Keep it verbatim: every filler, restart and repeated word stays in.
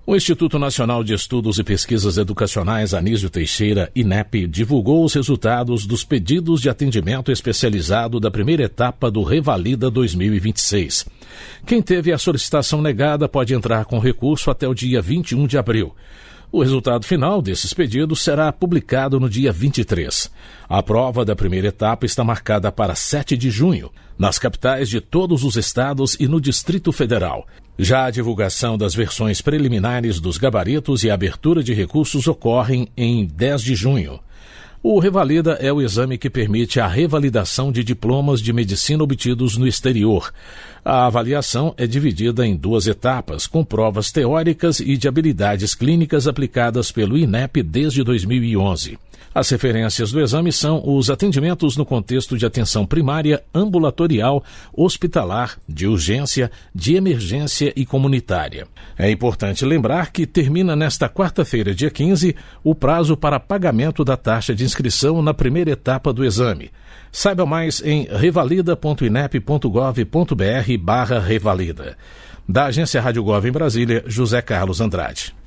O Instituto Nacional de Estudos e Pesquisas Educacionais Anísio Teixeira, INEP, divulgou os resultados dos pedidos de atendimento especializado da primeira etapa do Revalida dois mil e vinte e seis. Quem teve a solicitação negada pode entrar com recurso até o dia vinte e um de abril. O resultado final desses pedidos será publicado no dia vinte e três. A prova da primeira etapa está marcada para sete de junho, nas capitais de todos os estados e no Distrito Federal. Já a divulgação das versões preliminares dos gabaritos e a abertura de recursos ocorrem em dez de junho. O Revalida é o exame que permite a revalidação de diplomas de medicina obtidos no exterior. A avaliação é dividida em duas etapas, com provas teóricas e de habilidades clínicas aplicadas pelo INEP desde dois mil e onze. As referências do exame são os atendimentos no contexto de atenção primária, ambulatorial, hospitalar, de urgência, de emergência e comunitária. É importante lembrar que termina nesta quarta-feira, dia quinze, o prazo para pagamento da taxa de inscrição na primeira etapa do exame. Saiba mais em revalida ponto inep ponto gov ponto br barra revalida. Da Agência Rádio Gov em Brasília, José Carlos Andrade.